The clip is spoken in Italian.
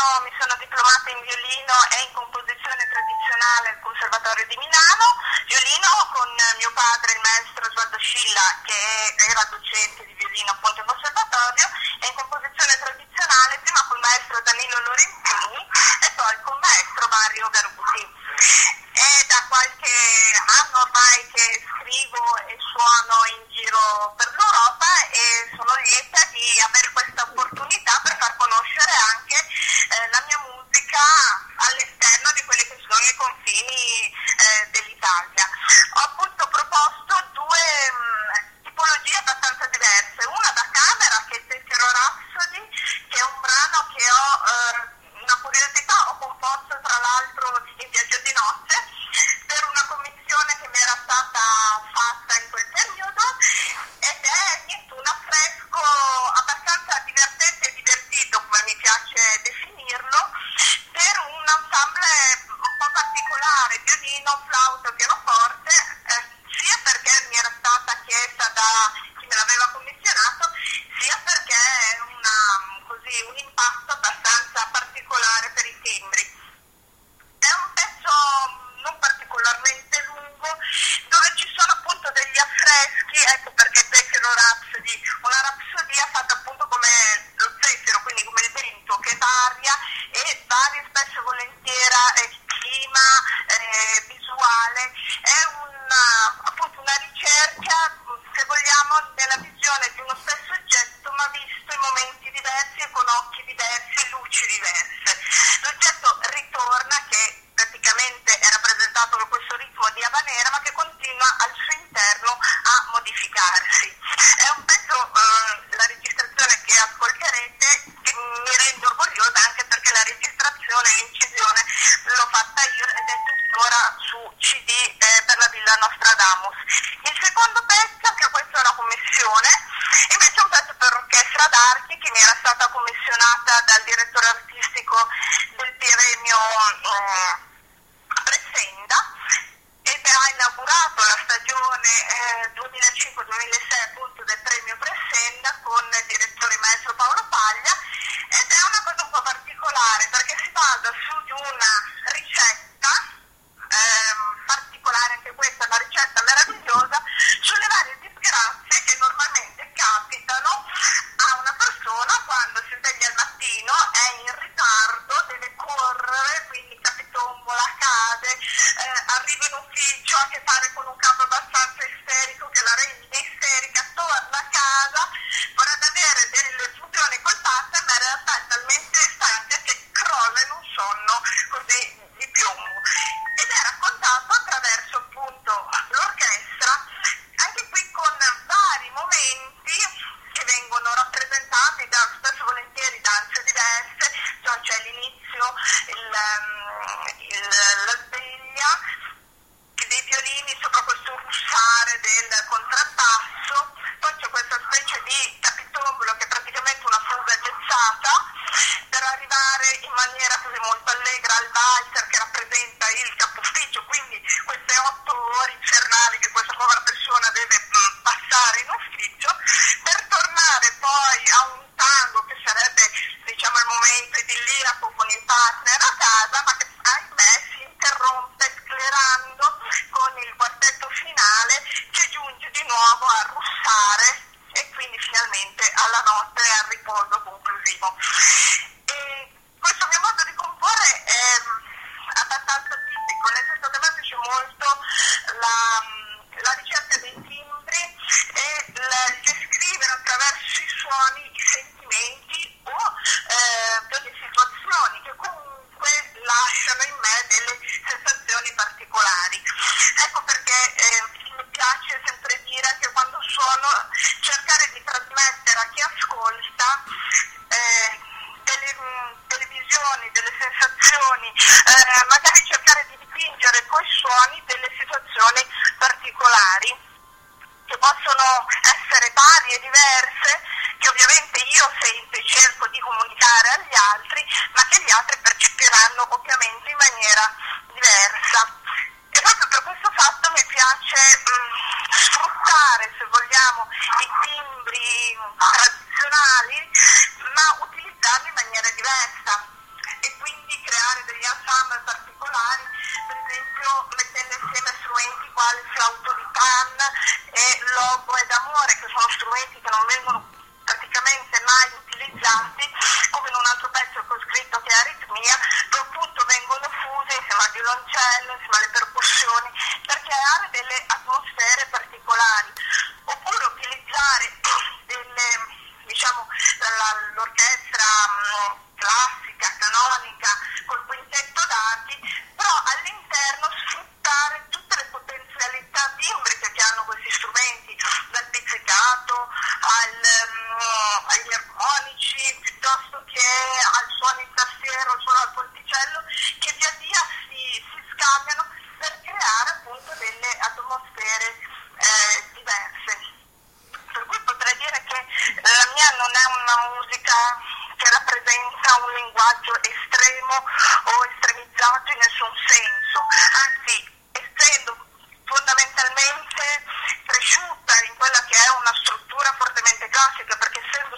mi sono diplomata in violino e in composizione tradizionale al Conservatorio di Milano, violino con mio padre, il maestro Osvaldo Scilla, che era docente di violino appunto in conservatorio, e in composizione tradizionale prima col maestro Danilo Lorenzini e poi col maestro Mario Garuti. È da qualche anno ormai che scrivo e suono in giro per l'Europa e sono lieta di avere questa opportunità per far conoscere anche la mia musica all'esterno di quelli che sono i confini dell'Italia. Ho appunto proposto due tipologie abbastanza diverse, una da camera che è Tesero Rhapsody, che è un brano che ho una curiosità, ho composto tra l'altro in viaggio di notte per una commissione che mi era stata fatta in quel periodo, ed è niente, un affresco abbastanza divertente e divertito, come mi piace definirlo, per un ensemble un po' particolare, violino, flauto, pianoforte, sia perché mi era stata chiesta da chi me l'aveva commissionato, sia perché è un impatto abbastanza particolare per i timbri. È un pezzo non particolarmente lungo, dove ci sono appunto degli affreschi, ecco perché Zefiro Rhapsody, una rapsodia fatta appunto come lo zefiro, quindi come il vento che varia e varia spesso e volentieri clima, visuale. È appunto una ricerca, se vogliamo, nella visione di uno stesso oggetto ma visto in momenti diversi e con occhi diversi e luci diverse. L'oggetto ritorna, che praticamente è rappresentato da questo ritmo di habanera, ma che continua al suo interno a modificarsi. È un pezzo, la registrazione che ascolterete, che mi rende orgogliosa anche perché la registrazione e l'incisione l'ho fatta io ed è tuttora su CD per la Villa Nostradamus. Il secondo pezzo, anche questo è una commissione, invece è un pezzo per orchestra d'archi che mi era stata commissionata dal direttore artistico del Piremio Pressenda, ed ha inaugurato la stagione 2005-2006 appunto del premio Pressenda con il direttore maestro Paolo Paglia, ed è una cosa un po' particolare perché si basa su di una ricetta particolare, anche questa è una ricetta meravigliosa, sulle varie disgrazie che normalmente capitano a una persona quando si sveglia al mattino, è in ritardo, deve correre, quindi capitombola, cade, arriva in ufficio, ha a che fare con un capo abbastanza isterico che la rende isterica, torna a casa, vorrebbe avere delle funzioni col partner, ma in realtà è talmente stanca che crolla in un sonno così di piombo. Ed è raccontato attraverso appunto l'orchestra, anche qui con vari momenti che vengono rappresentati da spesso e volentieri danze diverse, cioè c'è l'inizio, la sveglia dei violini sopra questo russare del contrabbasso, poi c'è questa specie di capitombolo che è praticamente una fuga gezzata per arrivare in maniera così molto allegra al valzer che rappresenta il capufficio, quindi queste 8 ore infernali che questa povera persona deve passare in ufficio per tornare poi a un tango che sarebbe diciamo il momento idilliaco con il partner a casa, ma che ahimè si interrompe sclerando con il quartetto finale che giunge di nuovo a russare e quindi finalmente alla notte e al riposo conclusivo. E questo mio modo di comporre è abbastanza tipico, nel senso che a me piace molto la ricerca dei timbri e il descrivere attraverso i suoni i sentimenti o delle situazioni che comunque lasciano in me delle sensazioni particolari. Ecco perché mi piace sempre dire che quando suono cercare di trasmettere a chi ascolta delle visioni, delle sensazioni, magari cercare di dipingere coi suoni delle situazioni particolari che possono essere varie e diverse, che ovviamente io sento e cerco di comunicare agli altri, ma che gli altri percepiranno ovviamente in maniera diversa. E proprio per questo fatto mi piace sfruttare, se vogliamo, i timbri tradizionali, ma utilizzarli in maniera diversa. musica che rappresenta un linguaggio estremo o estremizzato in nessun senso, anzi essendo fondamentalmente cresciuta in quella che è una struttura fortemente classica, perché sempre